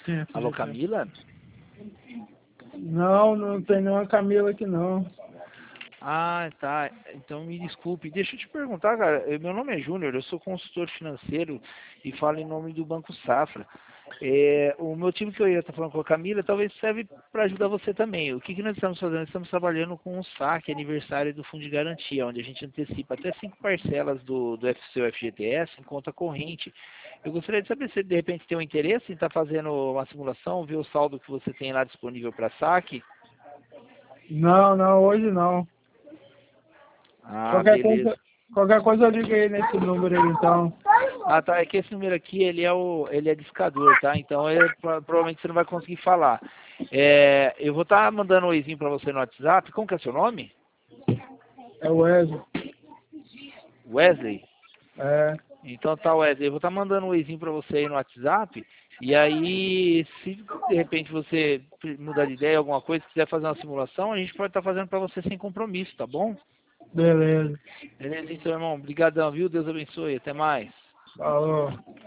Quem é Alô, Felipe? Camila? Não, não tem nenhuma Camila aqui não. Ah, tá. Então me desculpe. Deixa eu te perguntar, cara. Meu nome é Júnior, eu sou consultor financeiro e falo em nome do Banco Safra. O motivo que eu ia estar falando com a Camila talvez serve para ajudar você também. O que, que nós estamos fazendo? Nós estamos trabalhando com o saque aniversário do Fundo de Garantia, onde a gente antecipa até 5 parcelas do seu FGTS em conta corrente. Eu gostaria de saber se de repente tem um interesse em estar fazendo uma simulação, ver o saldo que você tem lá disponível para saque. Não, não, hoje não. Ah, Qualquer beleza. coisa, qualquer coisa eu liguei nesse número aí então. Ah, tá. É que esse número aqui, ele é discador, tá? Então, provavelmente você não vai conseguir falar. Eu vou estar mandando um oizinho pra você no WhatsApp. Como que é seu nome? É o Wesley. Wesley? É, Então tá, Wesley. Eu vou estar mandando um oizinho pra você aí no WhatsApp. E aí, se de repente você mudar de ideia, alguma coisa, quiser fazer uma simulação, a gente pode estar fazendo pra você sem compromisso, tá bom? beleza. Beleza, então, irmão. Obrigadão, viu? Deus abençoe. Até mais. Falou.